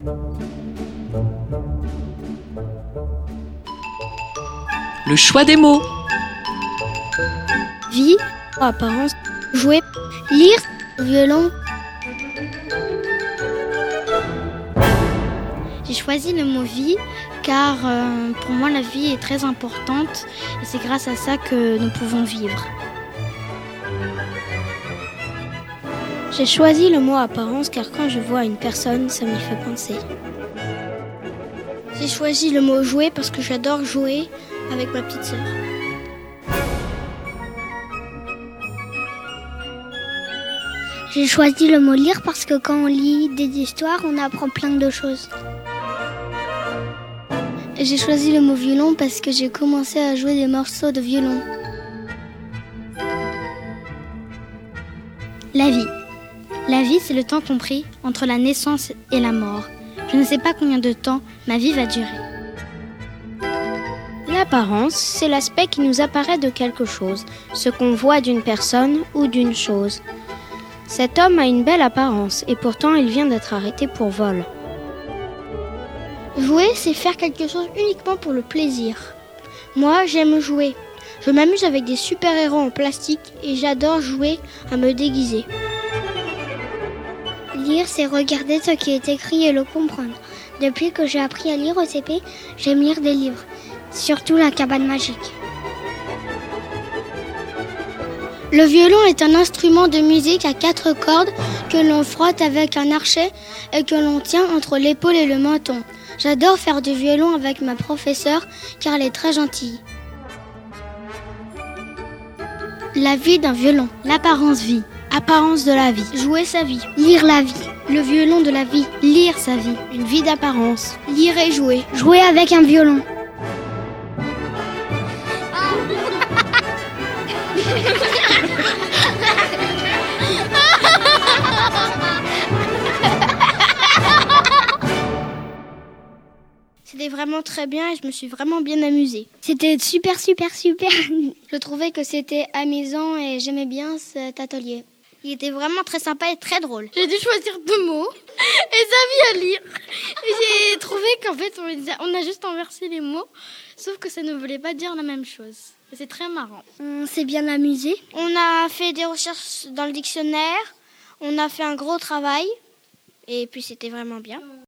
Le choix des mots. Vie, apparence, jouer, lire, violon. J'ai choisi le mot vie car pour moi la vie est très importante et c'est grâce à ça que nous pouvons vivre. J'ai choisi le mot apparence car quand je vois une personne, ça m'y fait penser. J'ai choisi le mot jouer parce que j'adore jouer avec ma petite sœur. J'ai choisi le mot lire parce que quand on lit des histoires, on apprend plein de choses. Et j'ai choisi le mot violon parce que j'ai commencé à jouer des morceaux de violon. La vie. La vie, c'est le temps compris entre la naissance et la mort. Je ne sais pas combien de temps ma vie va durer. L'apparence, c'est l'aspect qui nous apparaît de quelque chose, ce qu'on voit d'une personne ou d'une chose. Cet homme a une belle apparence et pourtant il vient d'être arrêté pour vol. Jouer, c'est faire quelque chose uniquement pour le plaisir. Moi, j'aime jouer. Je m'amuse avec des super-héros en plastique et j'adore jouer à me déguiser. Lire, c'est regarder ce qui est écrit et le comprendre. Depuis que j'ai appris à lire au CP, j'aime lire des livres, surtout La Cabane Magique. Le violon est un instrument de musique à 4 cordes que l'on frotte avec un archet et que l'on tient entre l'épaule et le menton. J'adore faire du violon avec ma professeure car elle est très gentille. La vie d'un violon. L'apparence vie. Apparence de la vie. Jouer sa vie. Lire la vie. Le violon de la vie. Lire sa vie. Une vie d'apparence. Lire et jouer. Jouer avec un violon. C'était vraiment très bien et je me suis vraiment bien amusée. C'était super. Je trouvais que c'était amusant et j'aimais bien cet atelier. Il était vraiment très sympa et très drôle. J'ai dû choisir 2 mots et ça vient à lire. Et j'ai trouvé qu'en fait on a juste inversé les mots, sauf que ça ne voulait pas dire la même chose. Et c'est très marrant. On s'est bien amusé. On a fait des recherches dans le dictionnaire, on a fait un gros travail et puis c'était vraiment bien.